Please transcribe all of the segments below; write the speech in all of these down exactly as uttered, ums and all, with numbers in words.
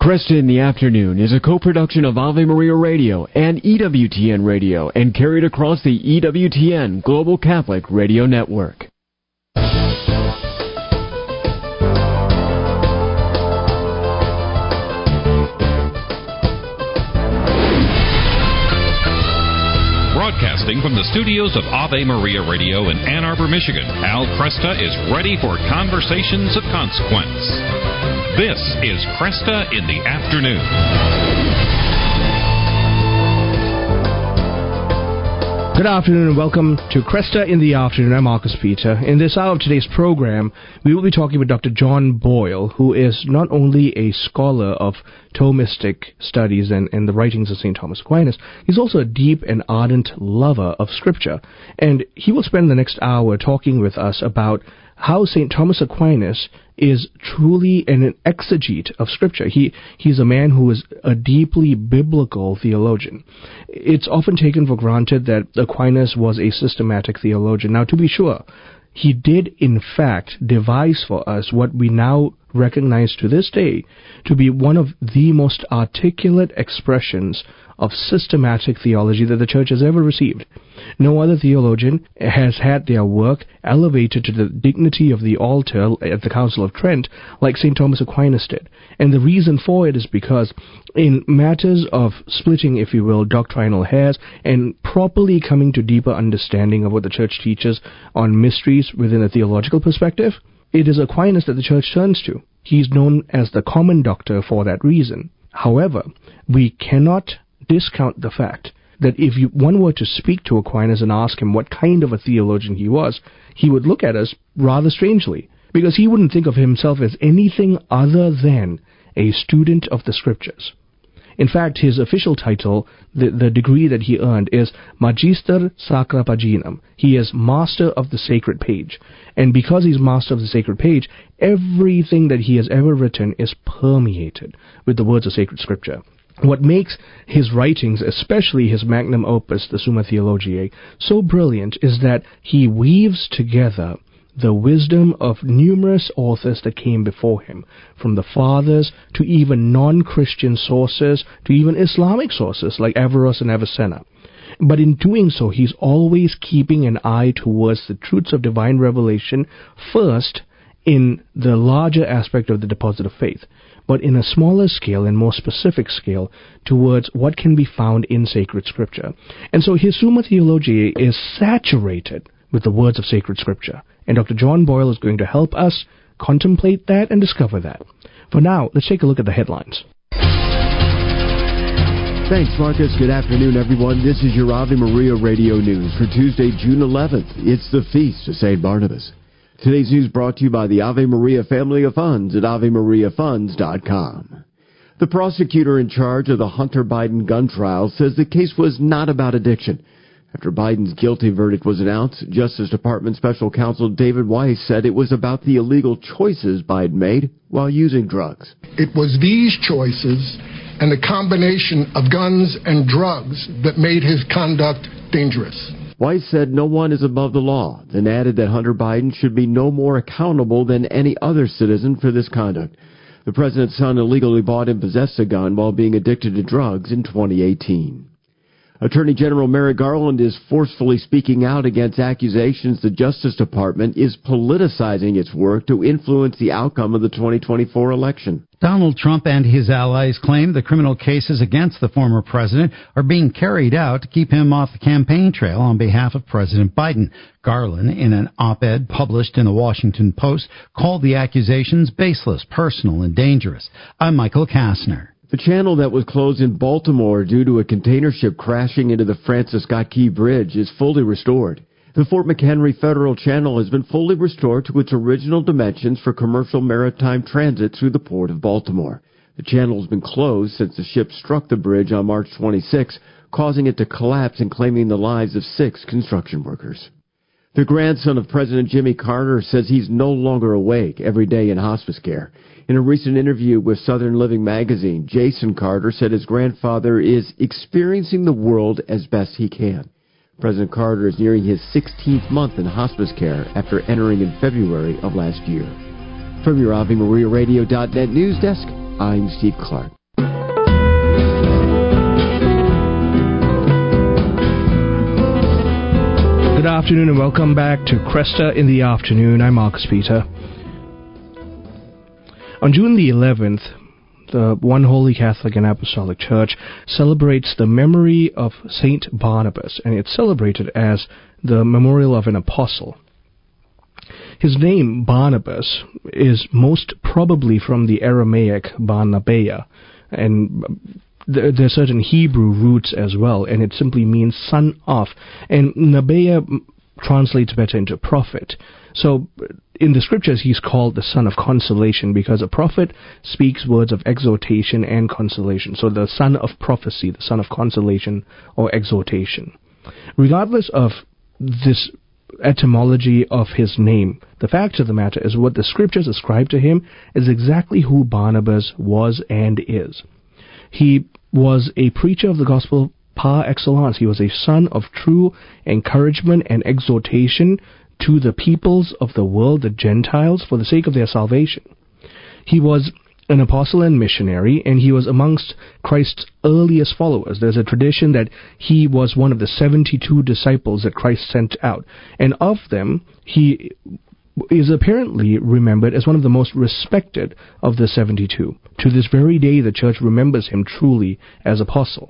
Cresta in the Afternoon is a co-production of Ave Maria Radio and E W T N Radio and carried across the E W T N Global Catholic Radio Network. Broadcasting from the studios of Ave Maria Radio in Ann Arbor, Michigan, Al Cresta is ready for conversations of consequence. This is Cresta in the Afternoon. Good afternoon and welcome to Cresta in the Afternoon. I'm Marcus Peter. In this hour of today's program, we will be talking with Doctor John Boyle, who is not only a scholar of Thomistic studies and, and the writings of Saint Thomas Aquinas, he's also a deep and ardent lover of Scripture. And he will spend the next hour talking with us about how Saint Thomas Aquinas is truly an exegete of Scripture. He he's a man who is a deeply biblical theologian. It's often taken for granted that Aquinas was a systematic theologian. Now, to be sure, he did in fact devise for us what we now recognize to this day to be one of the most articulate expressions of systematic theology that the Church has ever received. No other theologian has had their work elevated to the dignity of the altar at the Council of Trent like Saint Thomas Aquinas did. And the reason for it is because in matters of splitting, if you will, doctrinal hairs and properly coming to deeper understanding of what the Church teaches on mysteries within a theological perspective, it is Aquinas that the Church turns to. He's known as the common doctor for that reason. However, we cannot discount the fact that if you, one were to speak to Aquinas and ask him what kind of a theologian he was, he would look at us rather strangely, because he wouldn't think of himself as anything other than a student of the Scriptures. In fact, his official title, the, the degree that he earned, is Magister Sacra Paginam. He is Master of the Sacred Page. And because he's Master of the Sacred Page, everything that he has ever written is permeated with the words of sacred Scripture. What makes his writings, especially his magnum opus, the Summa Theologiae, so brilliant is that he weaves together the wisdom of numerous authors that came before him, from the fathers to even non-Christian sources to even Islamic sources like Averroes and Avicenna. But in doing so, he's always keeping an eye towards the truths of divine revelation first in the larger aspect of the deposit of faith, but in a smaller scale and more specific scale towards what can be found in sacred Scripture. And so his Summa Theologiae is saturated with the words of sacred Scripture. And Doctor John Boyle is going to help us contemplate that and discover that. For now, let's take a look at the headlines. Thanks, Marcus. Good afternoon, everyone. This is your Ave Maria Radio News for Tuesday, June eleventh. It's the Feast of Saint Barnabas. Today's news brought to you by the Ave Maria Family of Funds at ave maria funds dot com. The prosecutor in charge of the Hunter Biden gun trial says the case was not about addiction. After Biden's guilty verdict was announced, Justice Department Special Counsel David Weiss said it was about the illegal choices Biden made while using drugs. It was these choices and the combination of guns and drugs that made his conduct dangerous. Weiss said no one is above the law, then added that Hunter Biden should be no more accountable than any other citizen for this conduct. The president's son illegally bought and possessed a gun while being addicted to drugs in twenty eighteen. Attorney General Merrick Garland is forcefully speaking out against accusations the Justice Department is politicizing its work to influence the outcome of the twenty twenty-four election. Donald Trump and his allies claim the criminal cases against the former president are being carried out to keep him off the campaign trail on behalf of President Biden. Garland, in an op-ed published in the Washington Post, called the accusations baseless, personal, and dangerous. I'm Michael Kastner. The channel that was closed in Baltimore due to a container ship crashing into the Francis Scott Key Bridge is fully restored. The Fort McHenry Federal Channel has been fully restored to its original dimensions for commercial maritime transit through the Port of Baltimore. The channel has been closed since the ship struck the bridge on March twenty-sixth, causing it to collapse and claiming the lives of six construction workers. The grandson of President Jimmy Carter says he's no longer awake every day in hospice care. In a recent interview with Southern Living magazine, Jason Carter said his grandfather is experiencing the world as best he can. President Carter is nearing his sixteenth month in hospice care after entering in February of last year. From your Ave Maria Radio dot net news desk, I'm Steve Clark. Good afternoon and welcome back to Cresta in the Afternoon. I'm Marcus Peter. On June the eleventh, the One Holy Catholic and Apostolic Church celebrates the memory of Saint Barnabas, and it's celebrated as the memorial of an apostle. His name, Barnabas, is most probably from the Aramaic Barnabea, and there are certain Hebrew roots as well, and it simply means son of, and Nabea translates better into prophet. So in the scriptures he's called the son of consolation, because a prophet speaks words of exhortation and consolation. So the son of prophecy, the son of consolation or exhortation. Regardless of this etymology of his name, the fact of the matter is what the scriptures ascribe to him is exactly who Barnabas was and is. He was a preacher of the gospel par excellence. He was a son of true encouragement and exhortation to the peoples of the world, the Gentiles, for the sake of their salvation. He was an apostle and missionary, and he was amongst Christ's earliest followers. There's a tradition that he was one of the seventy-two disciples that Christ sent out, and of them, he is apparently remembered as one of the most respected of the seventy-two. To this very day, the church remembers him truly as apostle.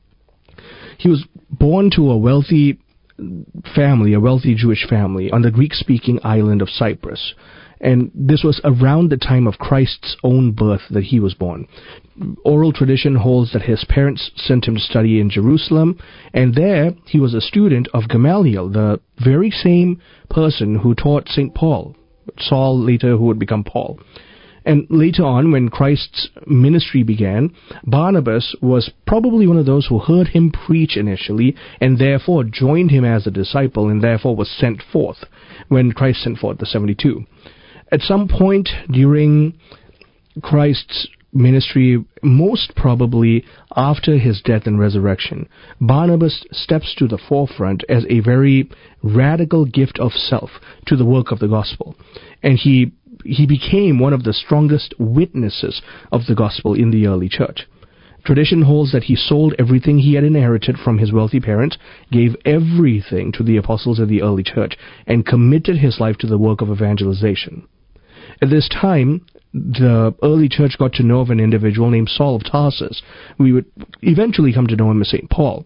He was born to a wealthy family, a wealthy Jewish family, on the Greek-speaking island of Cyprus. And this was around the time of Christ's own birth that he was born. Oral tradition holds that his parents sent him to study in Jerusalem, and there he was a student of Gamaliel, the very same person who taught Saint Paul, Saul later who would become Paul. And later on, when Christ's ministry began, Barnabas was probably one of those who heard him preach initially, and therefore joined him as a disciple, and therefore was sent forth when Christ sent forth the seventy-two. At some point during Christ's ministry, most probably after his death and resurrection, Barnabas steps to the forefront as a very radical gift of self to the work of the gospel. And he he became one of the strongest witnesses of the gospel in the early church. Tradition holds that he sold everything he had inherited from his wealthy parents, gave everything to the apostles of the early church, and committed his life to the work of evangelization. At this time, the early church got to know of an individual named Saul of Tarsus. We would eventually come to know him as Saint Paul.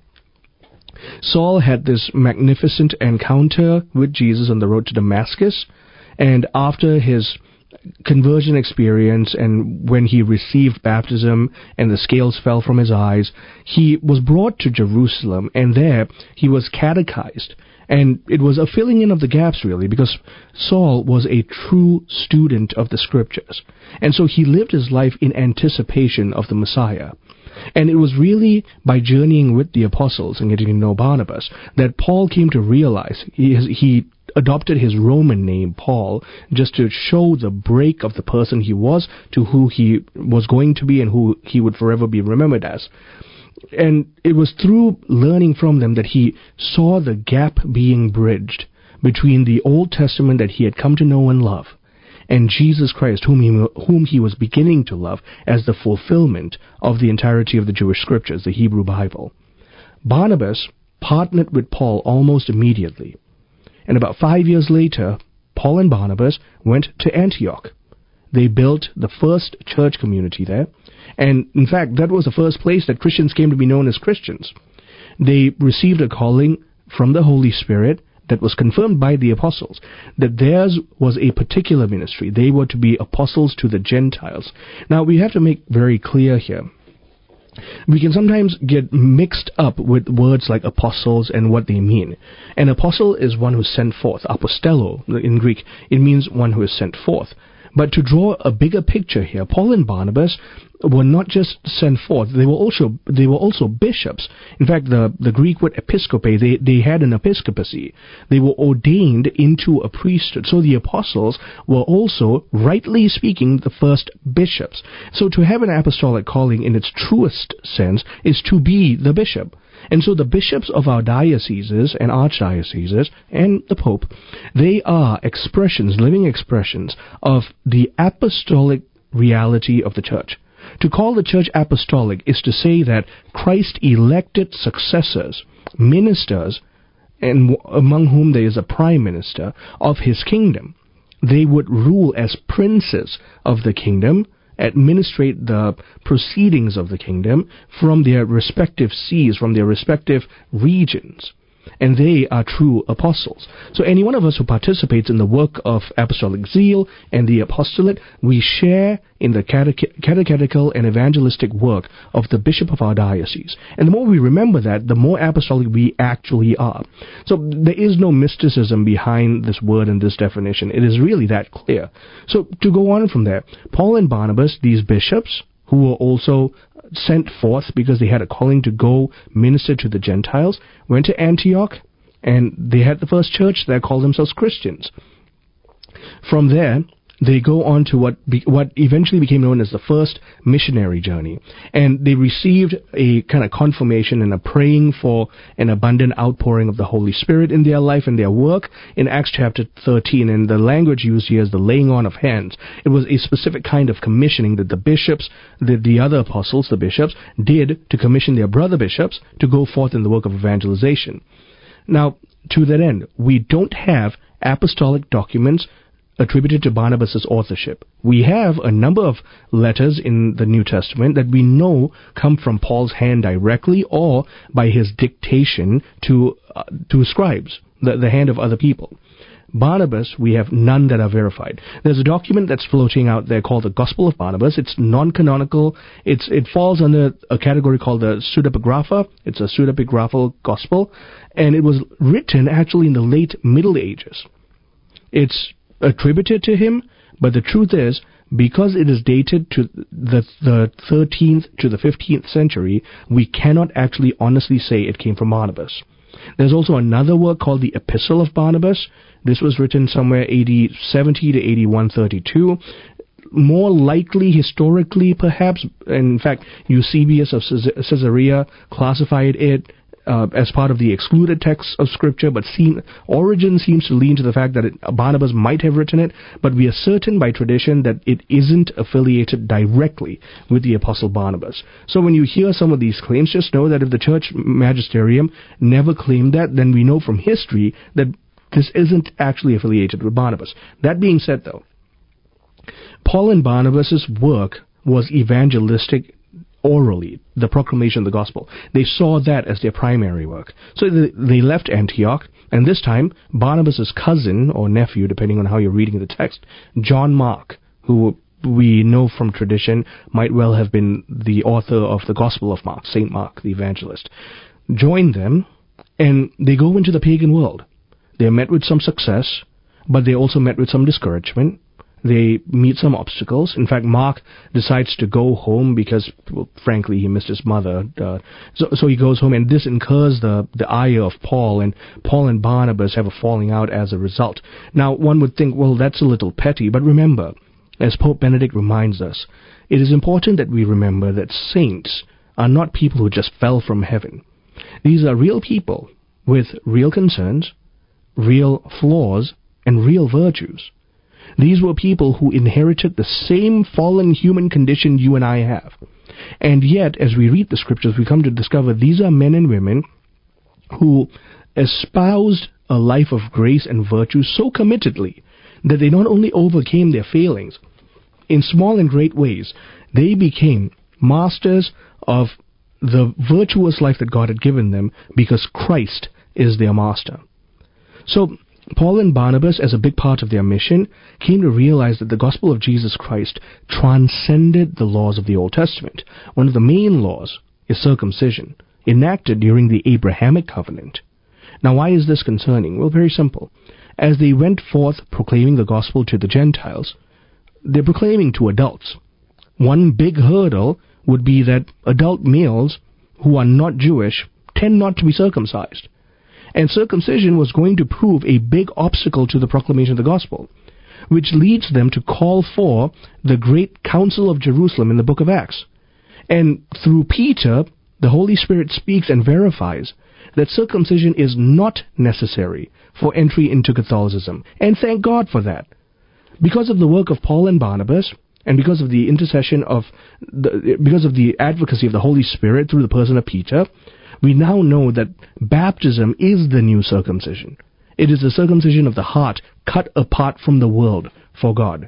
Saul had this magnificent encounter with Jesus on the road to Damascus, and after his conversion experience and when he received baptism and the scales fell from his eyes, he was brought to Jerusalem, and there he was catechized. And it was a filling in of the gaps, really, because Saul was a true student of the scriptures. And so he lived his life in anticipation of the Messiah. And it was really by journeying with the apostles and getting to know Barnabas that Paul came to realize he, he adopted his Roman name, Paul, just to show the break of the person he was to who he was going to be and who he would forever be remembered as. And it was through learning from them that he saw the gap being bridged between the Old Testament that he had come to know and love and Jesus Christ, whom he, whom he was beginning to love as the fulfillment of the entirety of the Jewish scriptures, the Hebrew Bible. Barnabas partnered with Paul almost immediately. And about five years later, Paul and Barnabas went to Antioch. They built the first church community there. And in fact, that was the first place that Christians came to be known as Christians. They received a calling from the Holy Spirit that was confirmed by the apostles, that theirs was a particular ministry. They were to be apostles to the Gentiles. Now, we have to make very clear here. We can sometimes get mixed up with words like apostles and what they mean. An apostle is one who is sent forth. Apostello in Greek, it means one who is sent forth. But to draw a bigger picture here, Paul and Barnabas were not just sent forth, they were also they were also bishops. In fact, the, the Greek word episkope, they, they had an episcopacy. They were ordained into a priesthood. So the apostles were also, rightly speaking, the first bishops. So to have an apostolic calling in its truest sense is to be the bishop. And so the bishops of our dioceses and archdioceses and the Pope, they are expressions, living expressions of the apostolic reality of the church. To call the church apostolic is to say that Christ elected successors, ministers, and among whom there is a prime minister of his kingdom. They would rule as princes of the kingdom, administrate the proceedings of the kingdom from their respective sees, from their respective regions. And they are true apostles. So any one of us who participates in the work of apostolic zeal and the apostolate, we share in the catech- catechetical and evangelistic work of the bishop of our diocese. And the more we remember that, the more apostolic we actually are. So there is no mysticism behind this word and this definition. It is really that clear. So to go on from there, Paul and Barnabas, these bishops, who were also sent forth because they had a calling to go minister to the Gentiles, went to Antioch, and they had the first church there, called themselves Christians. From there, they go on to what be, what eventually became known as the first missionary journey. And they received a kind of confirmation and a praying for an abundant outpouring of the Holy Spirit in their life and their work in Acts chapter thirteen. And the language used here is the laying on of hands. It was a specific kind of commissioning that the bishops, the, the other apostles, the bishops, did to commission their brother bishops to go forth in the work of evangelization. Now, to that end, we don't have apostolic documents attributed to Barnabas' authorship. We have a number of letters in the New Testament that we know come from Paul's hand directly or by his dictation to uh, to scribes, the, the hand of other people. Barnabas, we have none that are verified. There's a document that's floating out there called the Gospel of Barnabas. It's non-canonical. It's It falls under a category called the pseudepigrapha. It's a pseudepigraphal gospel, and it was written actually in the late Middle Ages. It's attributed to him, but the truth is, because it is dated to the, the thirteenth to the fifteenth century, we cannot actually honestly say it came from Barnabas. There's also another work called the Epistle of Barnabas. This was written somewhere A D seventy to A D one thirty-two. More likely, historically, perhaps, in fact, Eusebius of Caesarea classified it Uh, as part of the excluded texts of Scripture, but seem, Origen seems to lean to the fact that it, Barnabas might have written it, but we are certain by tradition that it isn't affiliated directly with the Apostle Barnabas. So when you hear some of these claims, just know that if the church magisterium never claimed that, then we know from history that this isn't actually affiliated with Barnabas. That being said, though, Paul and Barnabas' work was evangelistic orally, the proclamation of the gospel. They saw that as their primary work. So they left Antioch, and this time, Barnabas' cousin, or nephew, depending on how you're reading the text, John Mark, who we know from tradition might well have been the author of the Gospel of Mark, Saint Mark, the evangelist, joined them, and they go into the pagan world. They are met with some success, but they also met with some discouragement. They meet some obstacles. In fact, Mark decides to go home because, well, frankly, he missed his mother. Uh, so, so he goes home, and this incurs the, the ire of Paul, and Paul and Barnabas have a falling out as a result. Now, one would think, well, that's a little petty, but remember, as Pope Benedict reminds us, it is important that we remember that saints are not people who just fell from heaven. These are real people with real concerns, real flaws, and real virtues. These were people who inherited the same fallen human condition you and I have. And yet, as we read the scriptures, we come to discover these are men and women who espoused a life of grace and virtue so committedly that they not only overcame their failings, in small and great ways, they became masters of the virtuous life that God had given them because Christ is their master. So, Paul and Barnabas, as a big part of their mission, came to realize that the gospel of Jesus Christ transcended the laws of the Old Testament. One of the main laws is circumcision, enacted during the Abrahamic covenant. Now, why is this concerning? Well, very simple. As they went forth proclaiming the gospel to the Gentiles, they're proclaiming to adults. One big hurdle would be that adult males who are not Jewish tend not to be circumcised. And circumcision was going to prove a big obstacle to the proclamation of the gospel, which leads them to call for the great Council of Jerusalem in the book of Acts. And through Peter, the Holy Spirit speaks and verifies that circumcision is not necessary for entry into Catholicism. And thank God for that. Because of the work of Paul and Barnabas, And because of the intercession of, the, because of the advocacy of the Holy Spirit through the person of Peter, we now know that baptism is the new circumcision. It is the circumcision of the heart, cut apart from the world for God.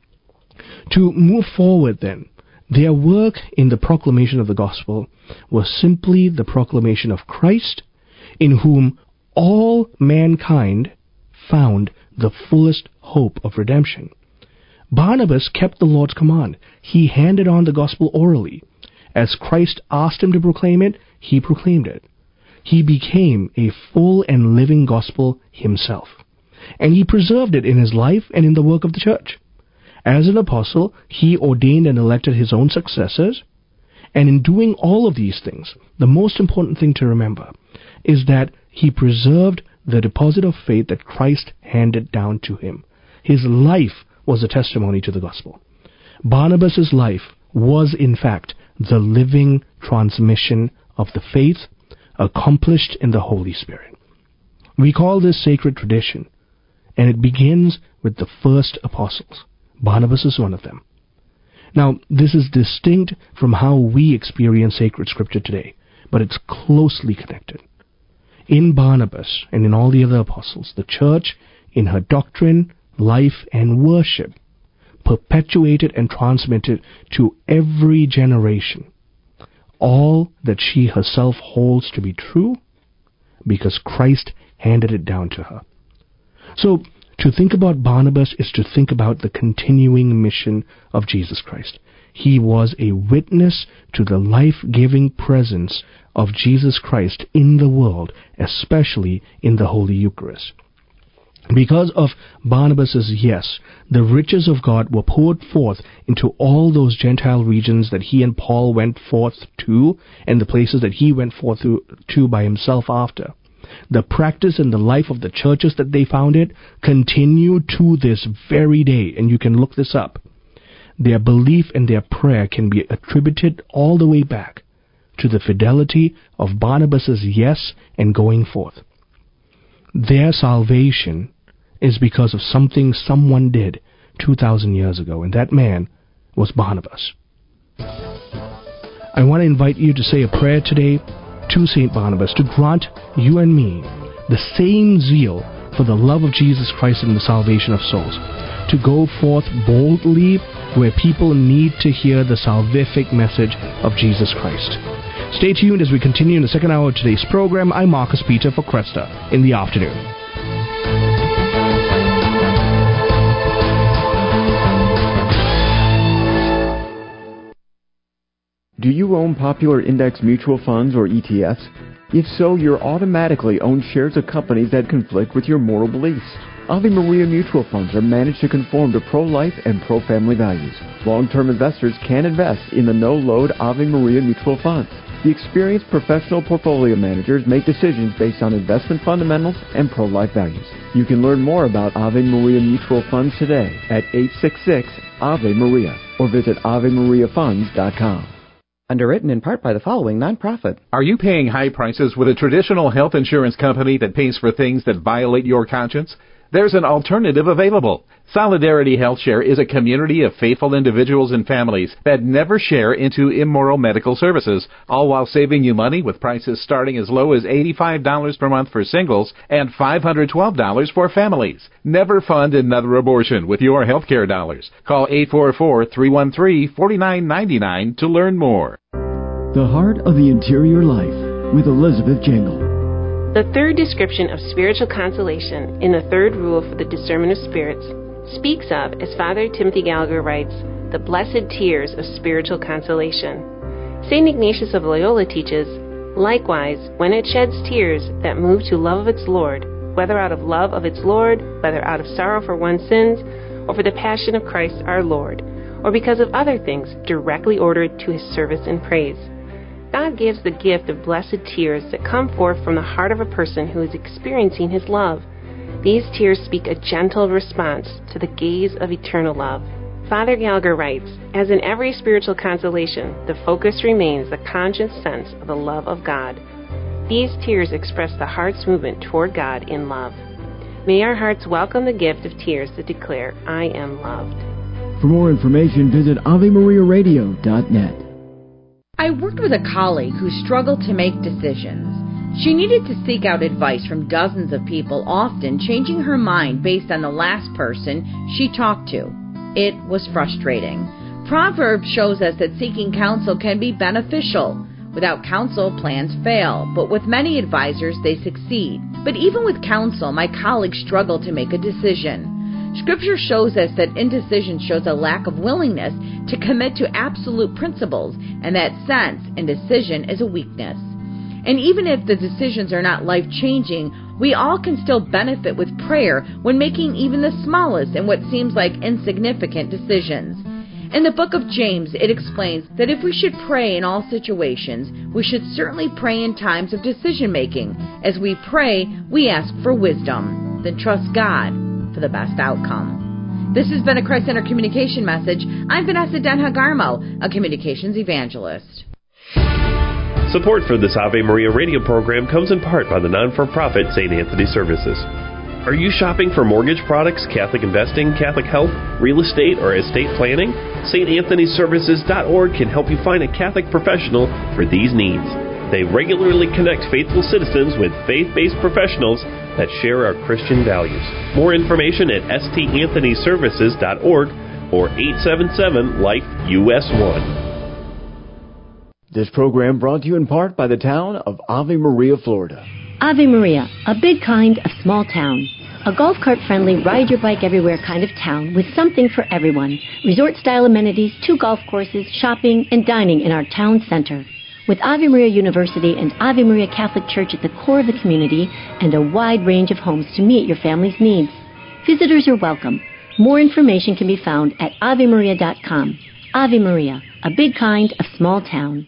To move forward then, their work in the proclamation of the gospel was simply the proclamation of Christ, in whom all mankind found the fullest hope of redemption. Barnabas kept the Lord's command. He handed on the gospel orally. As Christ asked him to proclaim it, he proclaimed it. He became a full and living gospel himself. And he preserved it in his life and in the work of the church. As an apostle, he ordained and elected his own successors. And in doing all of these things, the most important thing to remember is that he preserved the deposit of faith that Christ handed down to him. His life was a testimony to the gospel. Barnabas' life was, in fact, the living transmission of the faith accomplished in the Holy Spirit. We call this sacred tradition, and it begins with the first apostles. Barnabas is one of them. Now, this is distinct from how we experience sacred scripture today, but it's closely connected. In Barnabas and in all the other apostles, the church, in her doctrine, life, and worship, perpetuated and transmitted to every generation all that she herself holds to be true, because Christ handed it down to her. So, to think about Barnabas is to think about the continuing mission of Jesus Christ. He was a witness to the life-giving presence of Jesus Christ in the world, especially in the Holy Eucharist. Because of Barnabas' yes, the riches of God were poured forth into all those Gentile regions that he and Paul went forth to, and the places that he went forth to by himself after. The practice and the life of the churches that they founded continue to this very day, and you can look this up. Their belief and their prayer can be attributed all the way back to the fidelity of Barnabas' yes and going forth. Their salvation is because of something someone did two thousand years ago, and that man was Barnabas. I want to invite you to say a prayer today to Saint Barnabas to grant you and me the same zeal for the love of Jesus Christ and the salvation of souls, to go forth boldly where people need to hear the salvific message of Jesus Christ. Stay tuned as we continue in the second hour of today's program. I'm Marcus Peter for Cresta in the afternoon. Do you own popular index mutual funds or E T Fs? If so, you're automatically own shares of companies that conflict with your moral beliefs. Ave Maria mutual funds are managed to conform to pro-life and pro-family values. Long-term investors can invest in the no-load Ave Maria mutual funds. The experienced professional portfolio managers make decisions based on investment fundamentals and pro-life values. You can learn more about Ave Maria mutual funds today at eight six six Ave Maria or visit ave maria funds dot com. Underwritten in part by the following nonprofit. Are you paying high prices with a traditional health insurance company that pays for things that violate your conscience? There's an alternative available. Solidarity HealthShare is a community of faithful individuals and families that never share into immoral medical services, all while saving you money with prices starting as low as eighty-five dollars per month for singles and five hundred twelve dollars for families. Never fund another abortion with your healthcare dollars. Call eight four four, three one three, four nine nine nine to learn more. The Heart of the Interior Life with Elizabeth Jangle. The third description of spiritual consolation in the third rule for the discernment of spirits speaks of, as Father Timothy Gallagher writes, the blessed tears of spiritual consolation. Saint Ignatius of Loyola teaches, likewise, when it sheds tears that move to love of its Lord, whether out of love of its Lord, whether out of sorrow for one's sins, or for the passion of Christ our Lord, or because of other things directly ordered to his service and praise. God gives the gift of blessed tears that come forth from the heart of a person who is experiencing his love. These tears speak a gentle response to the gaze of eternal love. Father Gallagher writes, as in every spiritual consolation, the focus remains the conscious sense of the love of God. These tears express the heart's movement toward God in love. May our hearts welcome the gift of tears that declare, I am loved. For more information, visit ave maria radio dot net. I worked with a colleague who struggled to make decisions. She needed to seek out advice from dozens of people, often changing her mind based on the last person she talked to. It was frustrating. Proverbs shows us that seeking counsel can be beneficial. Without counsel, plans fail, but with many advisors, they succeed. But even with counsel, my colleague struggled to make a decision. Scripture shows us that indecision shows a lack of willingness to commit to absolute principles, and that sense, indecision, is a weakness. And even if the decisions are not life-changing, we all can still benefit with prayer when making even the smallest and what seems like insignificant decisions. In the book of James, it explains that if we should pray in all situations, we should certainly pray in times of decision-making. As we pray, we ask for wisdom, then trust God for the best outcome. This has been a Christ Center Communication message. I'm Vanessa Denha-Garmo, a communications evangelist. Support for this Ave Maria radio program comes in part by the non-for-profit Saint Anthony Services. Are you shopping for mortgage products, Catholic investing, Catholic health, real estate, or estate planning? Saint Anthony Services dot org can help you find a Catholic professional for these needs. They regularly connect faithful citizens with faith-based professionals that share our Christian values. More information at S T Anthony Services dot org or eight seven seven LIFE U S one. This program brought to you in part by the town of Ave Maria, Florida. Ave Maria, a big kind of small town. A golf cart friendly, ride your bike everywhere kind of town with something for everyone. Resort style amenities, two golf courses, shopping, and dining in our town center. With Ave Maria University and Ave Maria Catholic Church at the core of the community and a wide range of homes to meet your family's needs. Visitors are welcome. More information can be found at ave maria dot com. Ave Maria, a big kind of small town.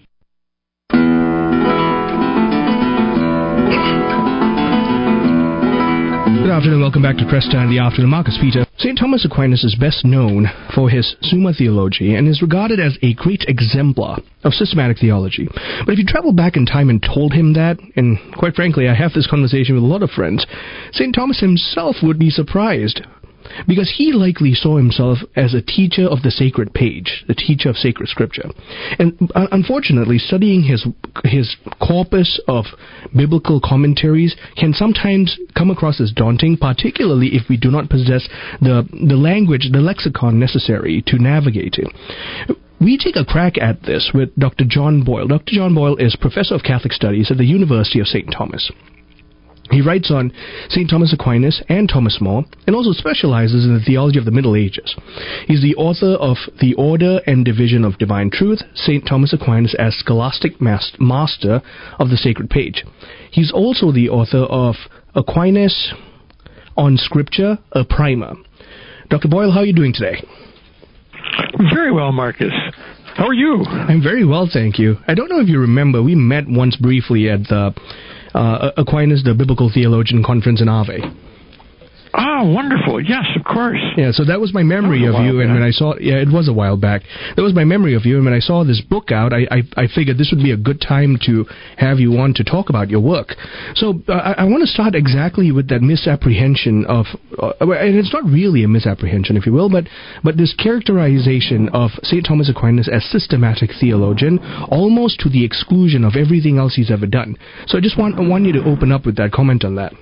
Good afternoon, welcome back to Cresta in the Afternoon. Marcus Peter. Saint Thomas Aquinas is best known for his Summa Theologiae and is regarded as a great exemplar of systematic theology. But if you travel back in time and told him that, and quite frankly, I have this conversation with a lot of friends, Saint Thomas himself would be surprised. Because he likely saw himself as a teacher of the sacred page, the teacher of sacred scripture. And uh, unfortunately, studying his his corpus of biblical commentaries can sometimes come across as daunting, particularly if we do not possess the, the language, the lexicon necessary to navigate it. We take a crack at this with Doctor John Boyle. Doctor John Boyle is Professor of Catholic Studies at the University of Saint Thomas. He writes on Saint Thomas Aquinas and Thomas More, and also specializes in the theology of the Middle Ages. He's the author of The Order and Division of Divine Truth, Saint Thomas Aquinas as Scholastic Master of the Sacred Page. He's also the author of Aquinas on Scripture, a Primer. Doctor Boyle, how are you doing today? Very well, Marcus. How are you? I'm very well, thank you. I don't know if you remember, we met once briefly at the Uh, Aquinas, the Biblical Theologian Conference in Ave. Ah, wonderful. Yes, of course. Yeah, so that was my memory was of you, back. And when I saw, yeah, it was a while back. That was my memory of you, and when I saw this book out, I, I, I figured this would be a good time to have you on to talk about your work. So uh, I, I want to start exactly with that misapprehension of, uh, and it's not really a misapprehension, if you will, but but this characterization of Saint Thomas Aquinas as systematic theologian, almost to the exclusion of everything else he's ever done. So I just want, I want you to open up with that, comment on that.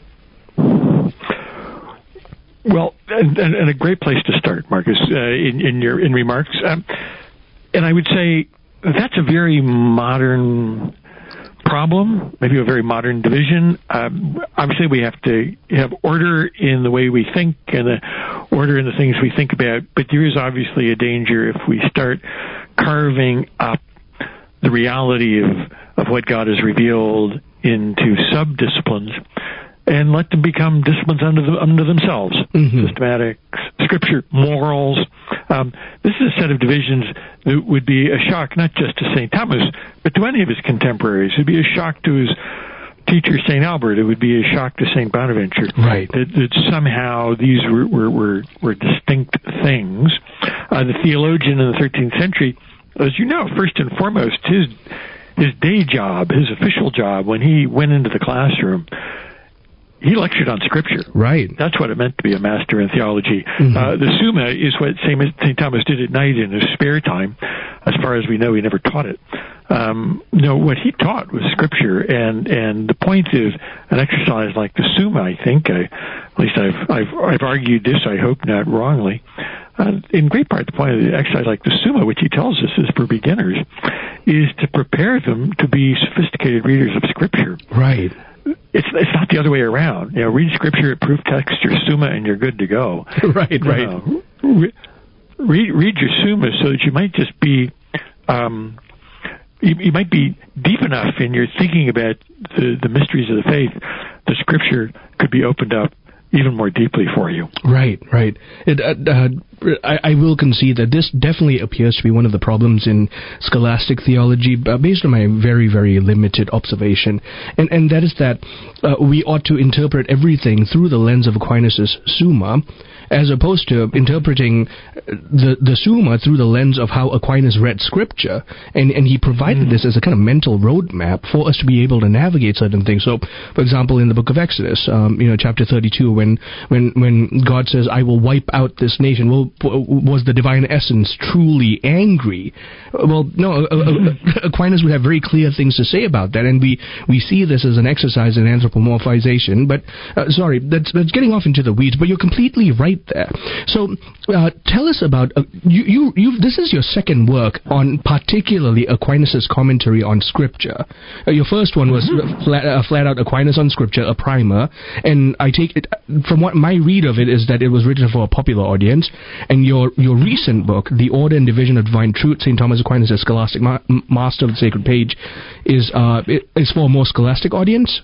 Well, and, and a great place to start, Marcus, uh, in, in your in remarks. Um, and I would say that's a very modern problem, maybe a very modern division. Um, obviously, we have to have order in the way we think and the order in the things we think about. But there is obviously a danger if we start carving up the reality of, of what God has revealed into sub-disciplines and let them become disciplines unto, the, unto themselves. Mm-hmm. Systematics, scripture, morals. Um, this is a set of divisions that would be a shock not just to Saint Thomas, but to any of his contemporaries. It would be a shock to his teacher, Saint Albert. It would be a shock to Saint Bonaventure. Right. That, that somehow these were, were, were, were distinct things. Uh, the theologian in the thirteenth century, as you know, first and foremost, his his day job, his official job, when he went into the classroom, he lectured on Scripture. Right. That's what it meant to be a master in theology. Mm-hmm. Uh, the Summa is what Saint Thomas did at night in his spare time. As far as we know, he never taught it. Um, no, what he taught was Scripture, and, and the point of an exercise like the Summa, I think, I, at least I've, I've, I've argued this, I hope not wrongly, uh, in great part the point of the exercise like the Summa, which he tells us is for beginners, is to prepare them to be sophisticated readers of Scripture. Right. It's it's not the other way around. You know, read Scripture at proof text your Summa, and you're good to go. Right, right. Uh, re- read read your Summa so that you might just be, um, you, you might be deep enough in your thinking about the, the mysteries of the faith. The Scripture could be opened up even more deeply for you. Right, right. It, uh, uh, I, I will concede that this definitely appears to be one of the problems in scholastic theology, uh, based on my very, very limited observation, and and that is that uh, we ought to interpret everything through the lens of Aquinas' Summa, as opposed to interpreting the the Summa through the lens of how Aquinas read Scripture, and and he provided mm. this as a kind of mental roadmap for us to be able to navigate certain things. So, for example, in the book of Exodus, um, you know, chapter thirty-two, when when when God says, "I will wipe out this nation," well, was the divine essence truly angry? Well, no. Mm-hmm. Aquinas would have very clear things to say about that, and we we see this as an exercise in anthropomorphization. But uh, sorry, that's that's getting off into the weeds. But you're completely right there. So uh, tell us about uh, you you you. This is your second work on particularly Aquinas' commentary on Scripture. Uh, your first one was mm-hmm. flat, uh, flat out Aquinas on Scripture, a primer, and I take it from what my read of it is that it was written for a popular audience. And your your recent book, The Order and Division of Divine Truth, Saint Thomas Aquinas, a Scholastic ma- Master of the Sacred Page, is uh it, is for a more scholastic audience.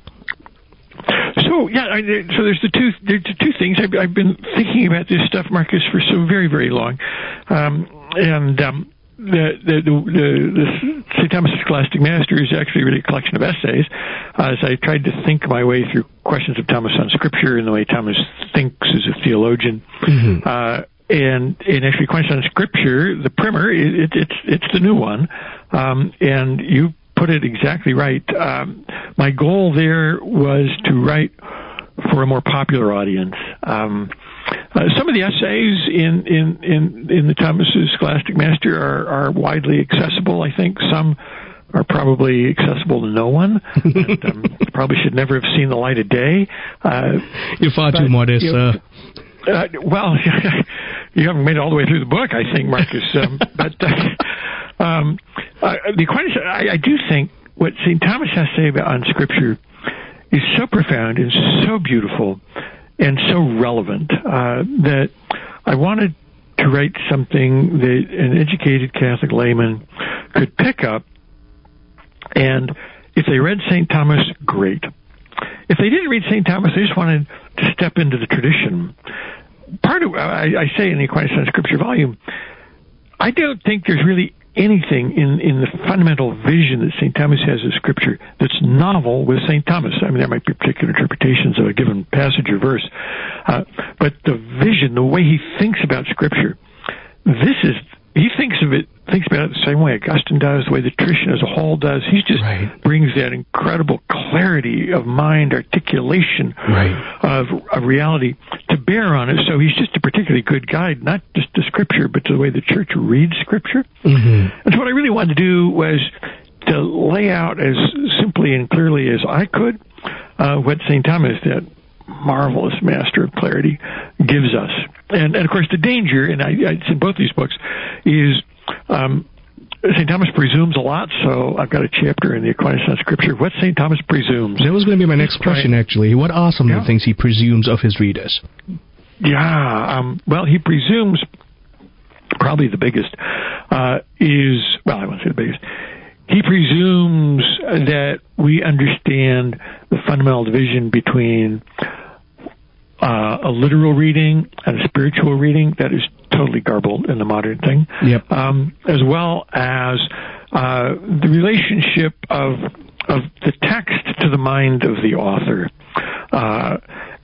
So yeah, I, so there's the two there's the two things. I've, I've been thinking about this stuff, Marcus, for so very very long, um, and um, the the the, the, the Saint Thomas Scholastic Master is actually really a collection of essays. Uh, as I tried to think my way through questions of Thomas on Scripture and the way Thomas thinks as a theologian. Mm-hmm. Uh, And, and actually, Aquinas on Scripture, the primer, it, it, it's it's the new one, um, and you put it exactly right. Um, my goal there was to write for a more popular audience. Um, uh, some of the essays in in in, in the Thomas's Scholastic Master are, are widely accessible. I think some are probably accessible to no one. and, um, probably should never have seen the light of day. Uh, You're far but, too modest, you know, sir. Uh, well, you haven't made it all the way through the book, I think, Marcus. Um, but uh, um, uh, the Aquinas, I, I do think what Saint Thomas has to say about on Scripture is so profound and so beautiful and so relevant uh, that I wanted to write something that an educated Catholic layman could pick up, and if they read Saint Thomas, great. If they didn't read Saint Thomas, they just wanted to step into the tradition. Part of, I, I say in the Aquinas on Scripture volume, I don't think there's really anything in, in the fundamental vision that Saint Thomas has of Scripture that's novel with Saint Thomas. I mean, there might be particular interpretations of a given passage or verse, uh, but the vision, the way he thinks about Scripture, this is, he thinks of it, thinks about it the same way Augustine does, the way the tradition as a whole does. He just right. brings that incredible clarity of mind, articulation right. of, of reality to bear on it. So he's just a particularly good guide, not just to Scripture, but to the way the Church reads Scripture. Mm-hmm. And so what I really wanted to do was to lay out as simply and clearly as I could uh, what Saint Thomas, that marvelous master of clarity, gives us. And, and of course, the danger, and I, I, it's in both these books, is um, Saint Thomas presumes a lot, so I've got a chapter in the Aquinas on Scripture. What Saint Thomas presumes. That was going to be my next He's question, trying, actually. What are some yeah. of the things he presumes of his readers? Yeah, um, well, he presumes, probably the biggest, uh, is, well, I won't say the biggest, he presumes that we understand the fundamental division between uh, a literal reading and a spiritual reading that is totally garbled in the modern thing, yep. um, as well as uh, the relationship of of the text to the mind of the author. Uh,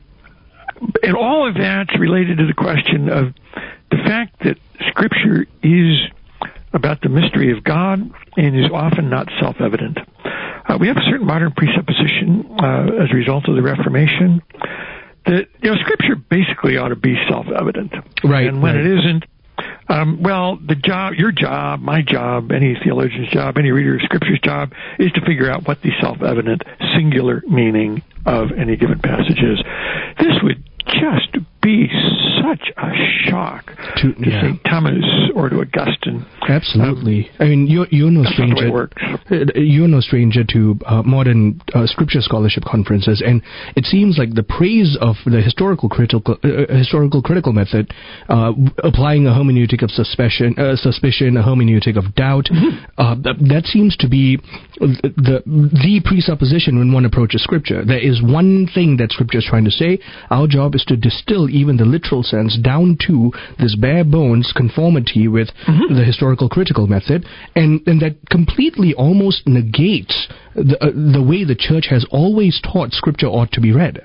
and all of that's related to the question of the fact that Scripture is about the mystery of God and is often not self-evident. uh, we have a certain modern presupposition uh, as a result of the Reformation that, you know, Scripture basically ought to be self-evident. Right. And when right. it isn't, um, well, the job, your job, my job, any theologian's job, any reader of Scripture's job is to figure out what the self-evident singular meaning of any given passage is. This would just be such a shock to, to yeah. Saint Thomas or to Augustine. Absolutely. Um, I mean, you're, you're no stranger. You're no stranger to uh, modern uh, scripture scholarship conferences, and it seems like the praise of the historical critical uh, historical critical method, uh, applying a hermeneutic of suspicion, uh, suspicion, a hermeneutic of doubt, mm-hmm. uh, that, that seems to be the the presupposition when one approaches Scripture. There is one thing that Scripture is trying to say. Our job is to distill even the literal sense down to this bare bones conformity with mm-hmm. the historical critical method, and, and that completely almost negates the, uh, the way the church has always taught Scripture ought to be read.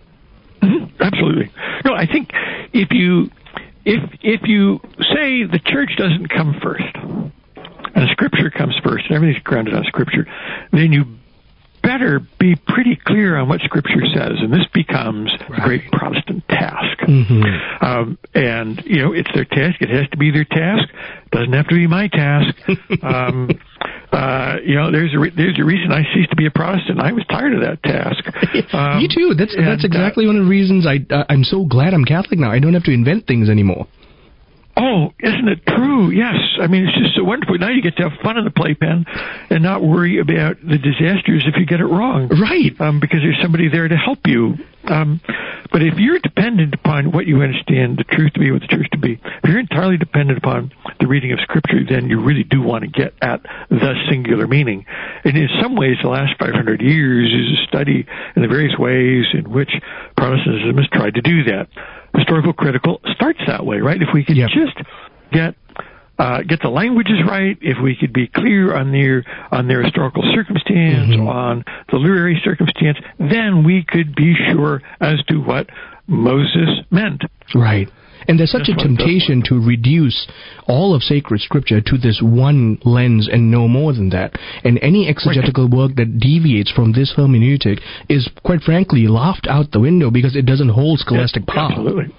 Mm-hmm. Absolutely. No, I think if you if if you say the church doesn't come first, and Scripture comes first, and everything's grounded on Scripture, then you better be pretty clear on what Scripture says, and this becomes right. a great Protestant task. Mm-hmm. Um, and, you know, it's their task. It has to be their task. Doesn't have to be my task. um, uh, you know, there's a re- there's a reason I ceased to be a Protestant. I was tired of that task. Um, Me too. That's and, that's exactly uh, one of the reasons I uh, I'm so glad I'm Catholic now. I don't have to invent things anymore. Oh, isn't it true? Yes. I mean, it's just so wonderful. Now you get to have fun in the playpen and not worry about the disasters if you get it wrong. Right. Um, because there's somebody there to help you. Um, but if you're dependent upon what you understand the truth to be, what the truth to be, if you're entirely dependent upon the reading of Scripture, then you really do want to get at the singular meaning. And in some ways, the last five hundred years is a study in the various ways in which Protestantism has tried to do that. Historical critical starts that way, right? If we could yep. just get uh, get the languages right, if we could be clear on their on their historical circumstance, mm-hmm. on the literary circumstance, then we could be sure as to what Moses meant. Right. And there's such That's a temptation to reduce all of sacred Scripture to this one lens and no more than that. And any exegetical right. work that deviates from this hermeneutic is, quite frankly, laughed out the window because it doesn't hold scholastic yeah, power. Absolutely.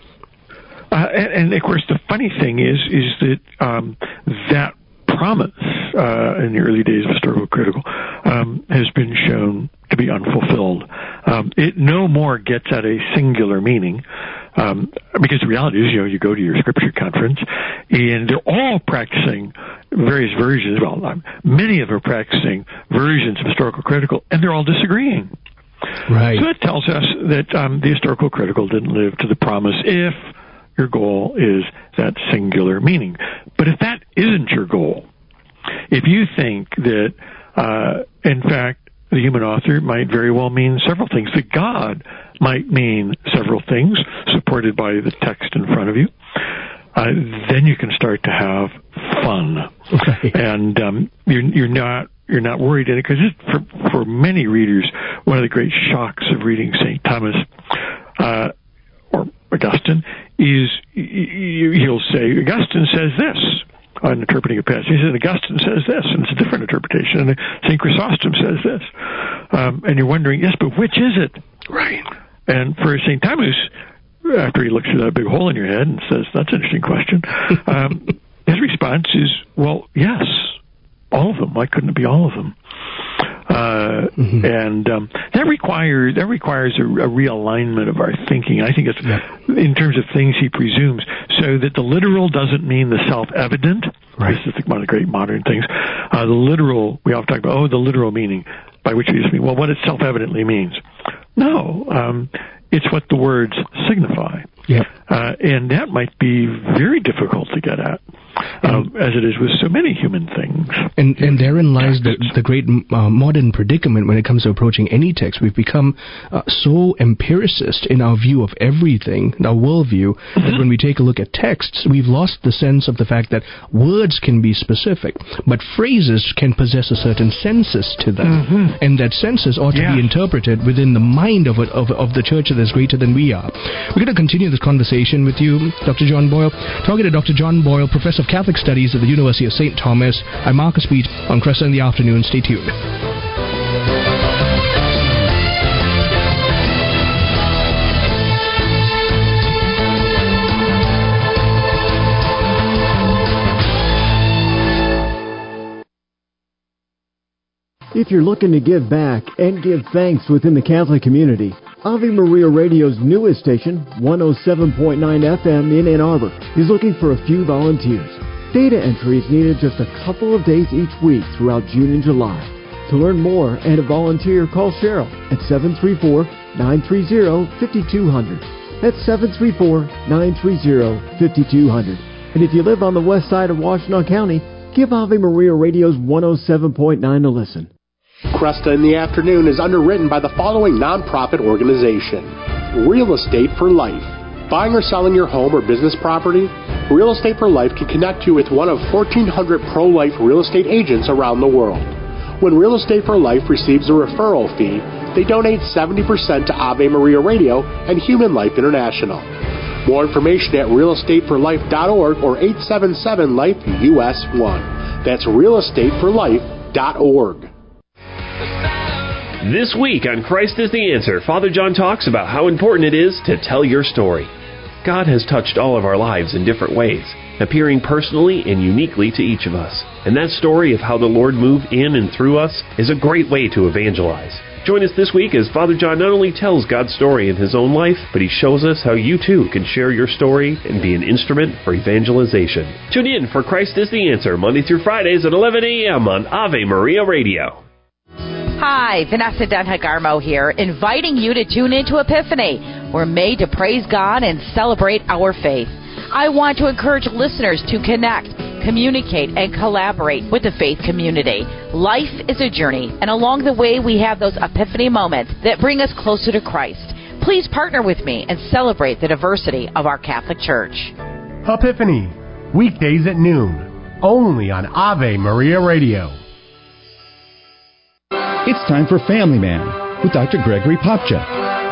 Uh, and, and, of course, the funny thing is is that um, that promise uh, in the early days of historical critical um, has been shown to be unfulfilled. Um, it no more gets at a singular meaning. Um, because the reality is, you know, you go to your Scripture conference, and they're all practicing various versions. Well, um, many of them are practicing versions of historical critical, and they're all disagreeing. Right. So that tells us that um, the historical critical didn't live to the promise if your goal is that singular meaning. But if that isn't your goal, if you think that, uh, in fact, the human author might very well mean several things, that God might mean several things supported by the text in front of you, uh, then you can start to have fun. Okay. And um, you're, you're not you're not worried in it, because for, for many readers, one of the great shocks of reading Saint Thomas uh, or Augustine is he'll say, Augustine says this on interpreting a passage. He says, Augustine says this, and it's a different interpretation, and Saint Chrysostom says this. Um, and you're wondering, yes, but which is it? Right. And for Saint Thomas, after he looks through that big hole in your head and says, that's an interesting question, um, his response is, well, yes, all of them. Why couldn't it be all of them? Uh, mm-hmm. And um, that requires that requires a, a realignment of our thinking. I think it's yeah. in terms of things he presumes, so that the literal doesn't mean the self-evident. Right. This is one of the great modern things. Uh, the literal, we often talk about, oh, the literal meaning, by which we just mean, well, what it self-evidently means. No, um, it's what the words signify. Yep. Uh, and that might be very difficult to get at, um, as it is with so many human things. And and therein lies the, the great uh, modern predicament when it comes to approaching any text. We've become uh, so empiricist in our view of everything, our worldview, mm-hmm. that when we take a look at texts, we've lost the sense of the fact that words can be specific, but phrases can possess a certain census to them. Mm-hmm. And that census ought yeah. to be interpreted within the mind of, a, of, of the church that is greater than we are. We're going to continue this conversation with you, Doctor John Boyle. Talking to Doctor John Boyle, Professor of Catholic Studies at the University of Saint Thomas. I'm Marcus Beat on Cresta in the Afternoon. Stay tuned. If you're looking to give back and give thanks within the Catholic community, Ave Maria Radio's newest station, one oh seven point nine F M in Ann Arbor, is looking for a few volunteers. Data entry is needed just a couple of days each week throughout June and July. To learn more and to volunteer, call Cheryl at seven three four, nine three zero, five two zero zero. That's seven three four, nine three zero, five two zero zero. And if you live on the west side of Washtenaw County, give Ave Maria Radio's one oh seven point nine a listen. Cresta in the Afternoon is underwritten by the following nonprofit organization. Real Estate for Life. Buying or selling your home or business property? Real Estate for Life can connect you with one of fourteen hundred pro-life real estate agents around the world. When Real Estate for Life receives a referral fee, they donate seventy percent to Ave Maria Radio and Human Life International. More information at real estate for life dot org or eight seven seven life U S one. That's real estate for life dot org. This week on Christ is the Answer, Father John talks about how important it is to tell your story. God has touched all of our lives in different ways, appearing personally and uniquely to each of us. And that story of how the Lord moved in and through us is a great way to evangelize. Join us this week as Father John not only tells God's story in his own life, but he shows us how you too can share your story and be an instrument for evangelization. Tune in for Christ is the Answer, Monday through Fridays at eleven a.m. on Ave Maria Radio. Hi, Vanessa Dunhagarmo here, inviting you to tune into Epiphany. We're made to praise God and celebrate our faith. I want to encourage listeners to connect, communicate, and collaborate with the faith community. Life is a journey, and along the way we have those epiphany moments that bring us closer to Christ. Please partner with me and celebrate the diversity of our Catholic Church. Epiphany, weekdays at noon, only on Ave Maria Radio. It's time for Family Man with Doctor Gregory Popchak.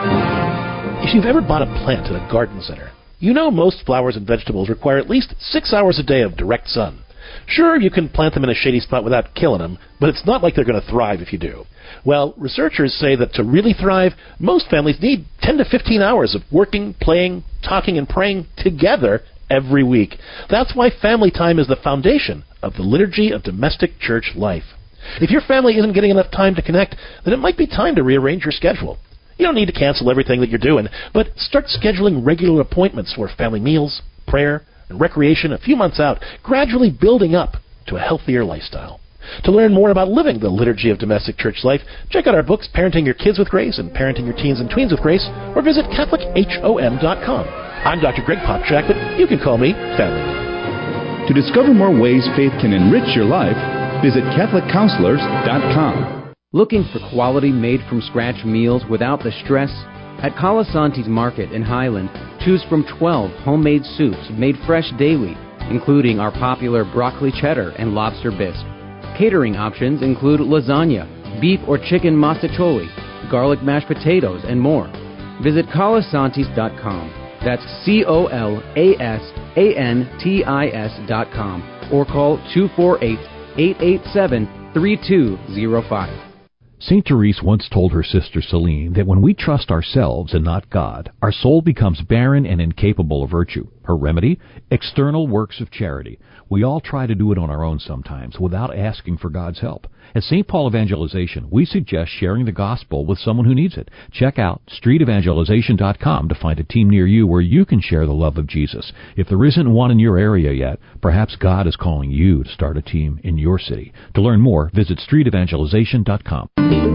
If you've ever bought a plant at a garden center, you know most flowers and vegetables require at least six hours a day of direct sun. Sure, you can plant them in a shady spot without killing them, but it's not like they're going to thrive if you do. Well, researchers say that to really thrive, most families need ten to fifteen hours of working, playing, talking, and praying together every week. That's why family time is the foundation of the liturgy of domestic church life. If your family isn't getting enough time to connect, then it might be time to rearrange your schedule. You don't need to cancel everything that you're doing, but start scheduling regular appointments for family meals, prayer, and recreation a few months out, gradually building up to a healthier lifestyle. To learn more about living the liturgy of domestic church life, check out our books, Parenting Your Kids with Grace and Parenting Your Teens and Tweens with Grace, or visit Catholic H O M dot com. I'm Doctor Greg Popchak, but you can call me Family. To discover more ways faith can enrich your life, visit Catholic Counselors dot com. Looking for quality made-from-scratch meals without the stress? At Colasanti's Market in Highland, choose from twelve homemade soups made fresh daily, including our popular broccoli cheddar and lobster bisque. Catering options include lasagna, beef or chicken masticholi, garlic mashed potatoes, and more. Visit Colasantis dot com. That's C O L A S A N T I S dot com. Or call two four eight, eight eight seven, three two zero five. Saint Therese once told her sister Celine that when we trust ourselves and not God, our soul becomes barren and incapable of virtue. Her remedy? External works of charity. We all try to do it on our own sometimes without asking for God's help. At Saint Paul Evangelization, we suggest sharing the gospel with someone who needs it. Check out street evangelization dot com to find a team near you where you can share the love of Jesus. If there isn't one in your area yet, perhaps God is calling you to start a team in your city. To learn more, visit street evangelization dot com.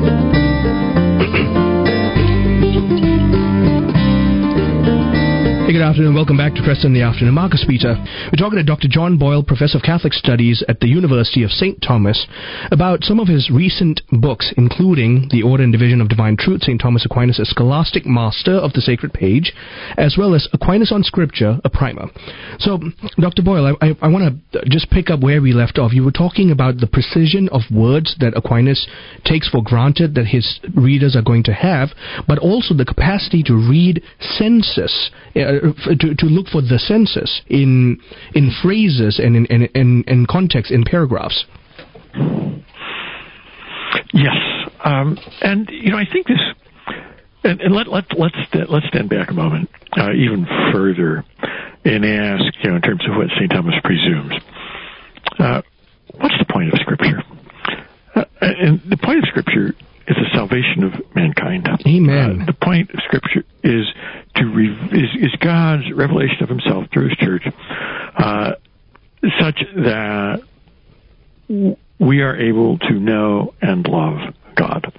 Hey, good afternoon. Welcome back to Cresta in the Afternoon. Marcus Peter. We're talking to Doctor John Boyle, Professor of Catholic Studies at the University of Saint Thomas, about some of his recent books, including The Order and Division of Divine Truth, Saint Thomas Aquinas, a Scholastic Master of the Sacred Page, as well as Aquinas on Scripture, a primer. So, Doctor Boyle, I, I, I want to just pick up where we left off. You were talking about the precision of words that Aquinas takes for granted that his readers are going to have, but also the capacity to read senses, uh, To, to look for the senses in in phrases and in, in, in, in context in paragraphs. Yes, um, and you know I think this, and, and let let let's let's stand back a moment, uh, even further, and ask, you know, in terms of what Saint Thomas presumes, uh, what's the point of Scripture? Uh, and the point of Scripture is the salvation of mankind. Amen. Uh, the point of Scripture is to re- is, is God's revelation of Himself through His church, uh, such that we are able to know and love God.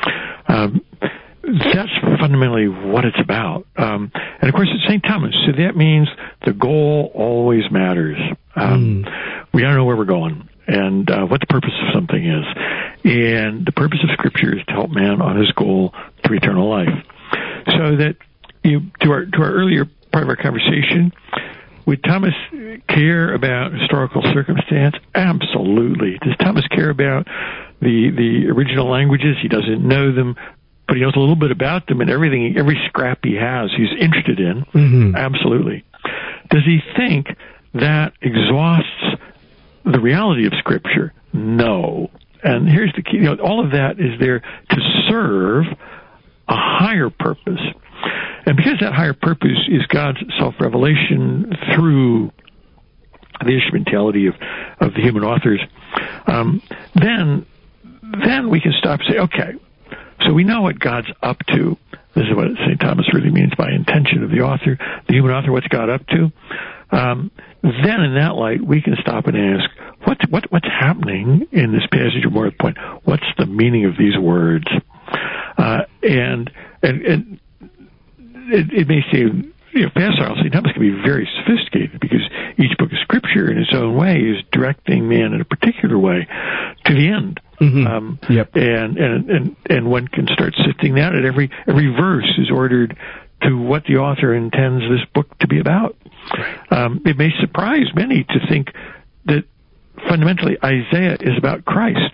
Um, that's fundamentally what it's about. Um, and of course, it's Saint Thomas, so that means the goal always matters. Um, mm. We gotta know where we're going and uh, what the purpose of something is. And the purpose of Scripture is to help man on his goal to eternal life. So that, you, to our to our earlier part of our conversation, would Thomas care about historical circumstance? Absolutely. Does Thomas care about the the original languages? He doesn't know them, but he knows a little bit about them, and everything, every scrap he has, he's interested in. Mm-hmm. Absolutely. Does he think that exhausts the reality of Scripture? No. And here's the key. You know, all of that is there to serve a higher purpose. And because that higher purpose is God's self-revelation through the instrumentality of, of the human authors, um, then then we can stop and say, okay, so we know what God's up to. This is what Saint Thomas really means by intention of the author, the human author, what's God up to. Um, then in that light, we can stop and ask, what, what, what's happening in this passage, or more to the point, what's the meaning of these words? Uh, and, and, and it, it may seem, you know, facile. Saint Thomas can be very sophisticated because each book of Scripture in its own way is directing man in a particular way to the end. Mm-hmm. Um, yep. and, and, and, and one can start sifting that, and every, every verse is ordered to what the author intends this book to be about. Um, it may surprise many to think that fundamentally Isaiah is about Christ.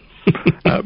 uh,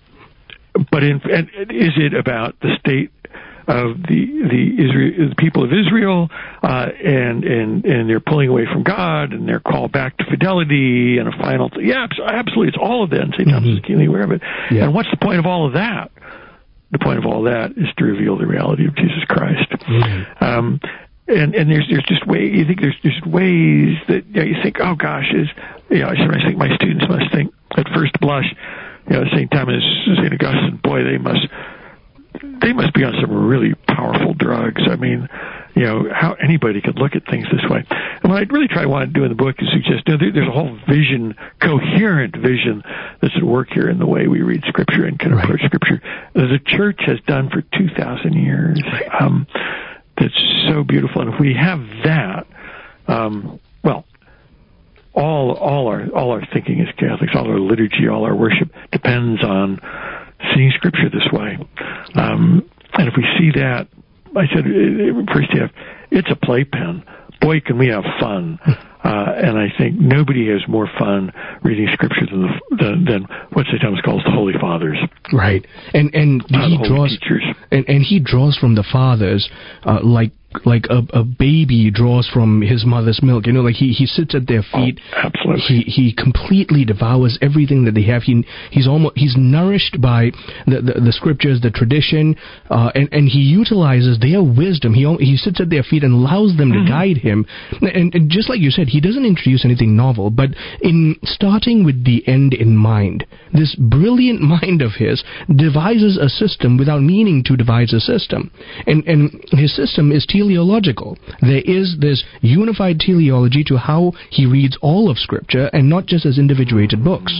but in, and is it about the state of the the, Israel, the people of Israel, uh, and and and they're pulling away from God, and they're called back to fidelity, and a final th- yeah, absolutely, it's all of that, and Saint Thomas is keenly aware of it. Yeah. And what's the point of all of that? The point of all that is to reveal the reality of Jesus Christ. Mm-hmm. Um, and and there's there's just way you think there's just ways that, you know, you think, oh gosh, is you know, sometimes I think my students must think at first blush, you know, Saint Thomas, Saint Augustine, boy, they must. They must be on some really powerful drugs. I mean, you know, how anybody could look at things this way. And what I really try to want to do in the book is suggest, you know, there, there's a whole vision, coherent vision that's at work here in the way we read Scripture and can right. approach Scripture. As the Church has done for two thousand years. Um, that's so beautiful. And if we have that, um, well, all all our all our thinking as Catholics, all our liturgy, all our worship depends on seeing Scripture this way. Um, and if we see that, I said, first half, it's a playpen. Boy, can we have fun. Uh, and I think nobody has more fun reading Scripture than, the, than, than what Saint Thomas calls the Holy Fathers. Right. And and uh, he draws and, and he draws from the Fathers uh, like like a, a baby draws from his mother's milk. You know, like he, he sits at their feet. Oh, absolutely. He he completely devours everything that they have. He he's almost he's nourished by the the, the Scriptures, the tradition, uh, and and he utilizes their wisdom. He he sits at their feet and allows them mm-hmm. to guide him. And, and just like you said, he doesn't introduce anything novel, but in starting with the end in mind, this brilliant mind of his devises a system without meaning to devise a system, and and his system is teleological. There is this unified teleology to how he reads all of Scripture and not just as individuated books.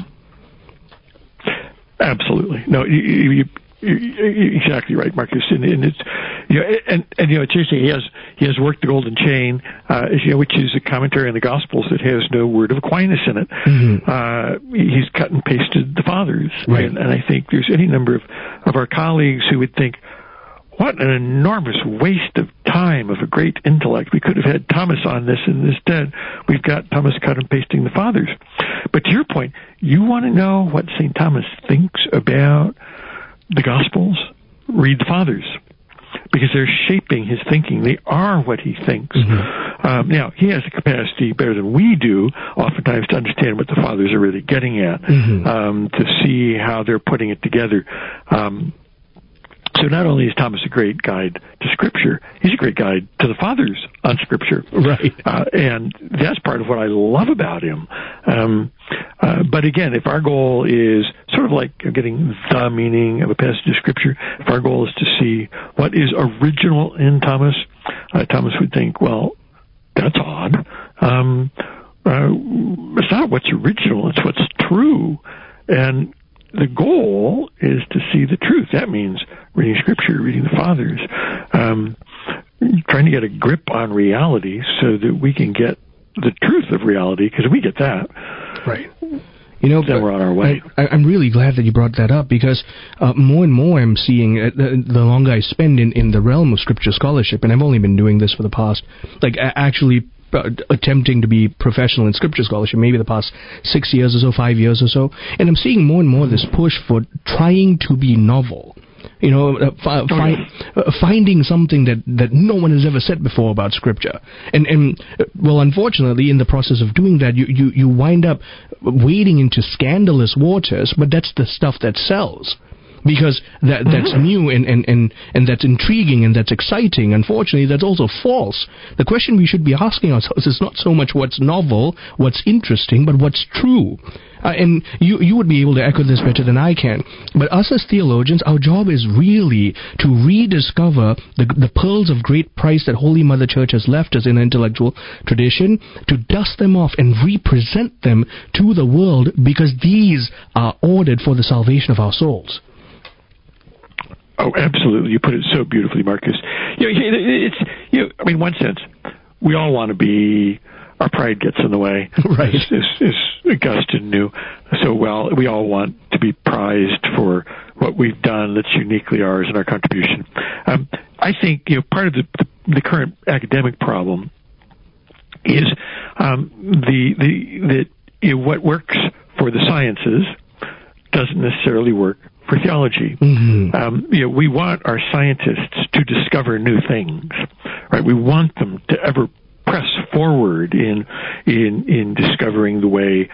Absolutely. No, you, you, you're exactly right, Marcus. And, and it's, you know, and, and you know, it's interesting. He has he has worked the Golden Chain, uh, you know, which is a commentary on the Gospels that has no word of Aquinas in it. Mm-hmm. Uh, he's cut and pasted the Fathers, right. and, and I think there's any number of of our colleagues who would think, what an enormous waste of time of a great intellect. We could have had Thomas on this, and instead we've got Thomas cut and pasting the Fathers. But to your point, you want to know what Saint Thomas thinks about the Gospels? Read the Fathers, because they're shaping his thinking. They are what he thinks. Mm-hmm. Um, now, he has the capacity, better than we do, oftentimes to understand what the Fathers are really getting at, mm-hmm. um, to see how they're putting it together. Um, So not only is Thomas a great guide to Scripture, he's a great guide to the Fathers on Scripture. Right. Uh, and that's part of what I love about him. Um, Uh, but again, if our goal is sort of like getting the meaning of a passage of Scripture, if our goal is to see what is original in Thomas, uh, Thomas would think, well, that's odd. Um, uh, it's not what's original, it's what's true. And the goal is to see the truth. That means reading Scripture, reading the Fathers, um, trying to get a grip on reality so that we can get the truth of reality, because we get that. Right. You know, then we're on our way. I, I'm really glad that you brought that up, because uh, more and more I'm seeing, uh, the, the longer I spend in, in the realm of Scripture scholarship, and I've only been doing this for the past, like, a- actually uh, attempting to be professional in Scripture scholarship, maybe the past six years or so, five years or so, and I'm seeing more and more this push for trying to be novel. You know, uh, fi- fi- uh, finding something that, that no one has ever said before about Scripture. And, and uh, well, unfortunately, in the process of doing that, you, you, you wind up wading into scandalous waters, but that's the stuff that sells. Because that that's mm-hmm. new and, and, and, and that's intriguing and that's exciting. Unfortunately, that's also false. The question we should be asking ourselves is not so much what's novel, what's interesting, but what's true. Uh, and you you would be able to echo this better than I can. But us as theologians, our job is really to rediscover the, the pearls of great price that Holy Mother Church has left us in intellectual tradition, to dust them off and represent them to the world, because these are ordered for the salvation of our souls. Oh, absolutely. You put it so beautifully, Marcus. You know, it's, you know, I mean, in one sense, we all want to be, our pride gets in the way. Right. As, as, as Augustine knew so well, we all want to be prized for what we've done that's uniquely ours and our contribution. Um, I think, you know, part of the, the, the current academic problem is um, the, the, that, you know, what works for the sciences doesn't necessarily work for theology. Mm-hmm. Um, you know, we want our scientists to discover new things, right? We want them to ever press forward in in in discovering the way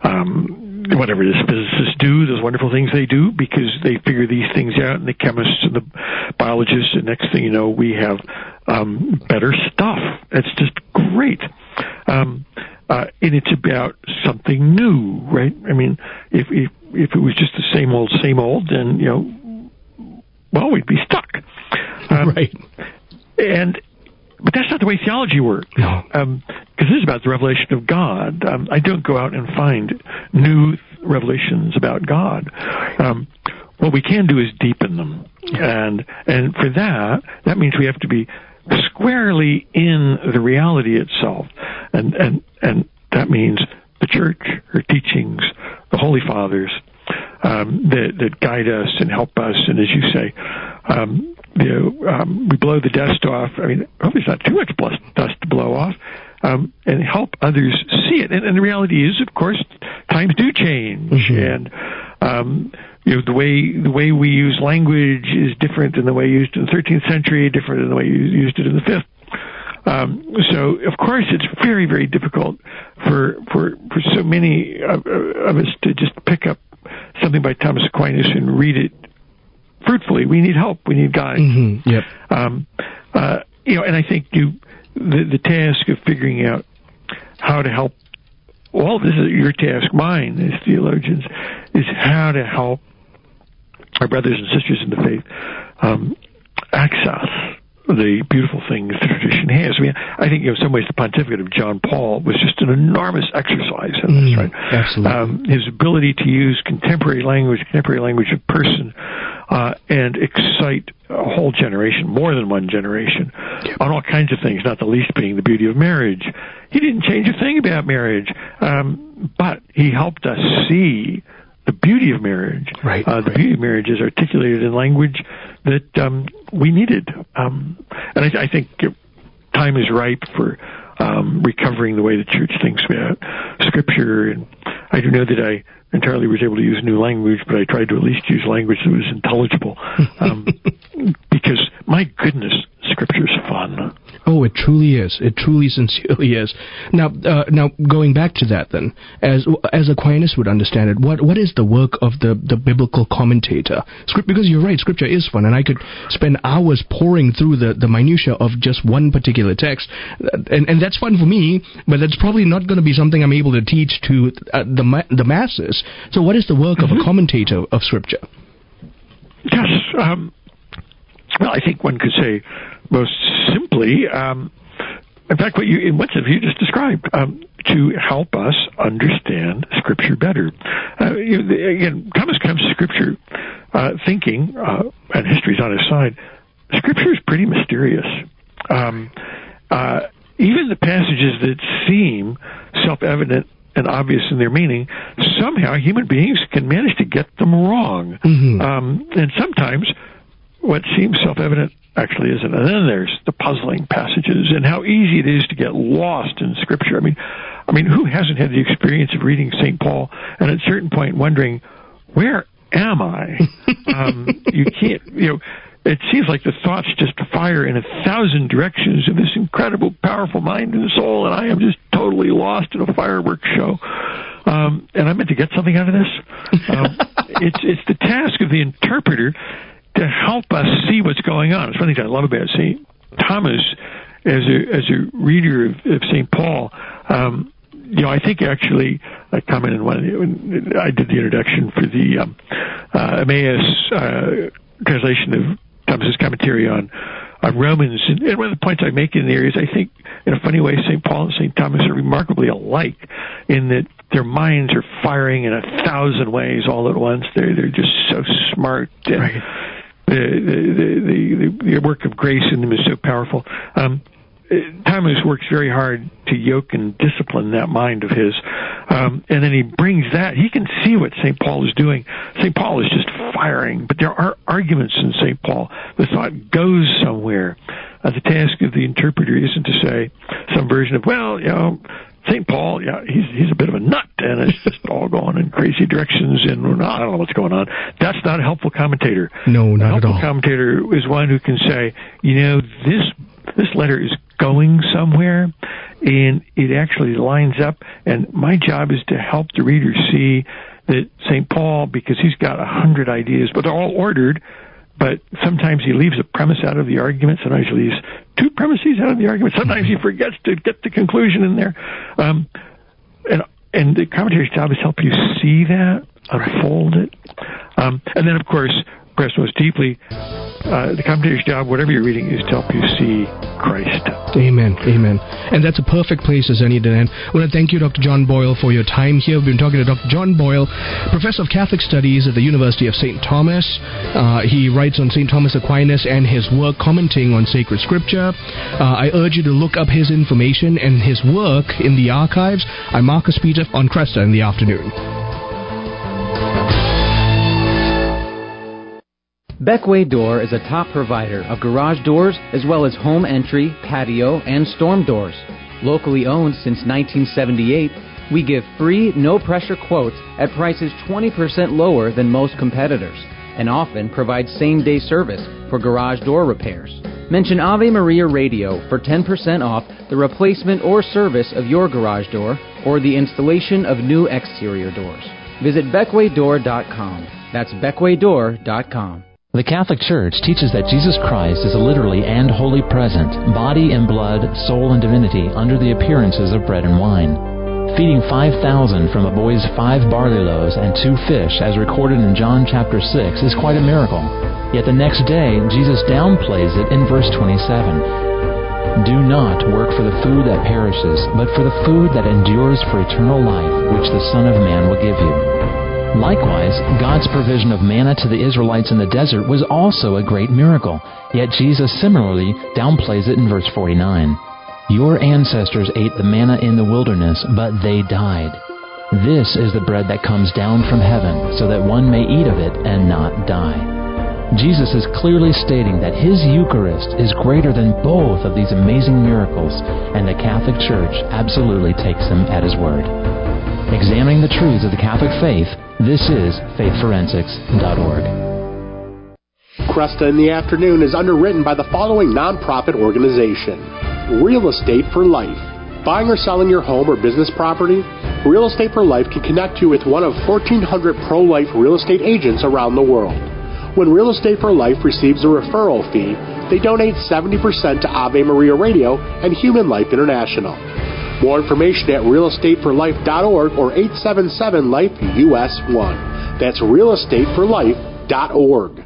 um, whatever it is physicists do, those wonderful things they do, because they figure these things out, and the chemists and the biologists, and next thing you know, we have um, better stuff. It's just great. Um, uh, and it's about something new, right? I mean, if, if if it was just the same old, same old, then, you know, well, we'd be stuck. Um, right. And but that's not the way theology works. No. Um, because this is about the revelation of God. Um, I don't go out and find new revelations about God. Um, what we can do is deepen them. And and for that, that means we have to be squarely in the reality itself. And, and, and that means the church, her teachings, the Holy Fathers, um, that, that guide us and help us. And as you say, um, you know, um, we blow the dust off. I mean, hopefully it's not too much dust to blow off, um, and help others see it. And, and the reality is, of course, times do change, mm-hmm. and um, you know, the way the way we use language is different than the way used in the thirteenth century, different than the way you used it in the fifth. Um, so, of course, it's very, very difficult for for, for so many of, of us to just pick up something by Thomas Aquinas and read it fruitfully. We need help. We need guidance. Mm-hmm. Yep. Um, uh, you know, and I think you the, the task of figuring out how to help. Well, this is your task, mine as theologians, is how to help our brothers and sisters in the faith um, access the beautiful things the tradition has. I mean, I think, you know, in some ways the pontificate of John Paul was just an enormous exercise in this, mm, right? Absolutely. Um, his ability to use contemporary language, contemporary language of person, uh, and excite a whole generation, more than one generation, yep. on all kinds of things, not the least being the beauty of marriage. He didn't change a thing about marriage, um, but he helped us see the beauty of marriage. Right, uh, the right. beauty of marriage is articulated in language that um, we needed. Um, and I, I think time is ripe for um, recovering the way the church thinks about Scripture. And I do know that I entirely was able to use new language, but I tried to at least use language that was intelligible. Um, because, my goodness, Scripture's fun. Oh, it truly is. It truly, sincerely is. Now, uh, now going back to that, then, as as Aquinas would understand it, what what is the work of the, the biblical commentator? Script, because you're right, Scripture is fun, and I could spend hours poring through the, the minutia of just one particular text, and and that's fun for me. But that's probably not going to be something I'm able to teach to uh, the ma- the masses. So, what is the work mm-hmm. of a commentator of Scripture? Yes. Um, well, I think one could say most simply, um, in fact, what you in what you just described, um, to help us understand Scripture better. Uh, you, again, Thomas comes to Scripture uh, thinking, uh, and history's on his side, Scripture is pretty mysterious. Um, uh, even the passages that seem self-evident and obvious in their meaning, somehow human beings can manage to get them wrong. Mm-hmm. Um, and sometimes what seems self-evident actually isn't. And then there's the puzzling passages and how easy it is to get lost in Scripture. I mean, I mean, who hasn't had the experience of reading Saint Paul and at a certain point wondering, where am I? um, you can't, you know, it seems like the thoughts just fire in a thousand directions of this incredible, powerful mind and soul, and I am just totally lost in a fireworks show. Um, and I meant to get something out of this. Um, it's it's the task of the interpreter to help us see what's going on. It's one of the things I love about Saint Thomas as a as a reader of, of Saint Paul. Um, you know, I think actually I commented in one of the, I did the introduction for the um, uh, Emmaus uh, translation of Thomas's commentary on, on Romans. And, and one of the points I make in there is I think, in a funny way, Saint Paul and Saint Thomas are remarkably alike in that their minds are firing in a thousand ways all at once. They're, they're just so smart. And right. the, the, the, the work of grace in them is so powerful. Um, Thomas works very hard to yoke and discipline that mind of his. Um, and then he brings that. He can see what Saint Paul is doing. Saint Paul is just firing, but there are arguments in Saint Paul. The thought goes somewhere. Uh, the task of the interpreter isn't to say some version of, well, you know, Saint Paul, yeah, he's he's a bit of a nut, and it's just all going in crazy directions, and well, I don't know what's going on. That's not a helpful commentator. No, not a helpful at all. Commentator is one who can say, you know, this this letter is going somewhere, and it actually lines up, and my job is to help the reader see that Saint Paul, because he's got a hundred ideas, but they're all ordered, but sometimes he leaves a premise out of the argument, sometimes he leaves two premises out of the argument, sometimes he forgets to get the conclusion in there. Um, and and the commentary's job is to help you see that, unfold it. Um, and then, of course, perhaps most deeply, uh, the commentator's job, whatever you're reading, is to help you see Christ. Amen. Amen. And that's a perfect place as any, Dan. I want to thank you, Doctor John Boyle, for your time here. We've been talking to Doctor John Boyle, Professor of Catholic Studies at the University of Saint Thomas. Uh, he writes on Saint Thomas Aquinas and his work commenting on sacred scripture. Uh, I urge you to look up his information and his work in the archives. I'm Marcus Peter on Cresta in the afternoon. Beckway Door is a top provider of garage doors as well as home entry, patio, and storm doors. Locally owned since nineteen seventy-eight, we give free, no-pressure quotes at prices twenty percent lower than most competitors, and often provide same-day service for garage door repairs. Mention Ave Maria Radio for ten percent off the replacement or service of your garage door or the installation of new exterior doors. Visit beckway door dot com. That's beckway door dot com. The Catholic Church teaches that Jesus Christ is literally and wholly present, body and blood, soul and divinity, under the appearances of bread and wine. Feeding five thousand from a boy's five barley loaves and two fish, as recorded in John chapter six, is quite a miracle. Yet the next day, Jesus downplays it in verse twenty-seven. Do not work for the food that perishes, but for the food that endures for eternal life, which the Son of Man will give you. Likewise, God's provision of manna to the Israelites in the desert was also a great miracle, yet Jesus similarly downplays it in verse forty-nine. Your ancestors ate the manna in the wilderness, but they died. This is the bread that comes down from heaven, so that one may eat of it and not die. Jesus is clearly stating that his Eucharist is greater than both of these amazing miracles, and the Catholic Church absolutely takes him at his word. Examining the truths of the Catholic faith, this is faith forensics dot org. Cresta in the Afternoon is underwritten by the following nonprofit organization: Real Estate for Life. Buying or selling your home or business property? Real Estate for Life can connect you with one of fourteen hundred pro-life real estate agents around the world. When Real Estate for Life receives a referral fee, they donate seventy percent to Ave Maria Radio and Human Life International. More information at real estate for life dot org or eight seven seven life U S one. That's real estate for life dot org.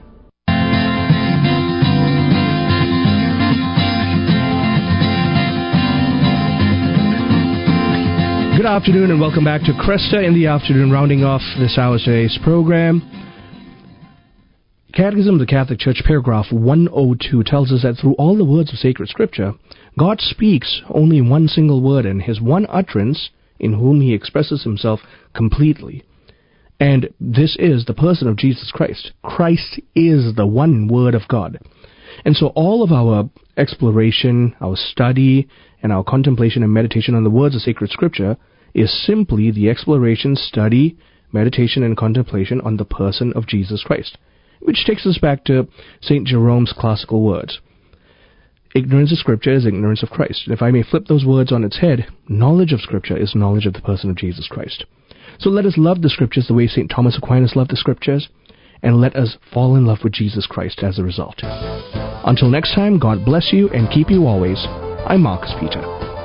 Good afternoon and welcome back to Cresta in the Afternoon, rounding off this hour's today's program. Catechism of the Catholic Church, paragraph one oh two, tells us that through all the words of sacred Scripture, God speaks only one single word in His one utterance, in whom He expresses Himself completely. And this is the person of Jesus Christ. Christ is the one Word of God. And so all of our exploration, our study, and our contemplation and meditation on the words of sacred Scripture is simply the exploration, study, meditation, and contemplation on the person of Jesus Christ. Which takes us back to Saint Jerome's classical words. Ignorance of Scripture is ignorance of Christ. And if I may flip those words on its head, knowledge of Scripture is knowledge of the person of Jesus Christ. So let us love the Scriptures the way Saint Thomas Aquinas loved the Scriptures, and let us fall in love with Jesus Christ as a result. Until next time, God bless you and keep you always. I'm Marcus Peter.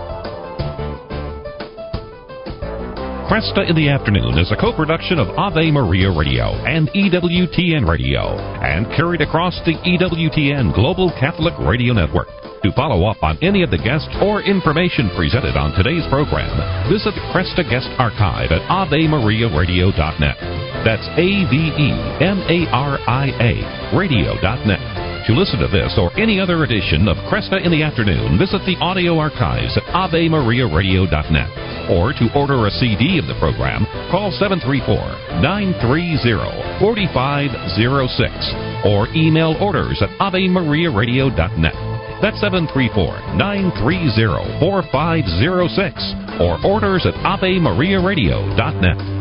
Cresta in the Afternoon is a co-production of Ave Maria Radio and E W T N Radio, and carried across the E W T N Global Catholic Radio Network. To follow up on any of the guests or information presented on today's program, visit the Cresta Guest Archive at ave maria radio dot net. That's A V E M A R I A radio dot net. To listen to this or any other edition of Cresta in the Afternoon, visit the audio archives at ave maria radio dot net. Or to order a C D of the program, call seven three four, nine three zero, four five zero six or email orders at ave maria radio dot net. That's seven three four, nine three zero, four five zero six or orders at ave maria radio dot net.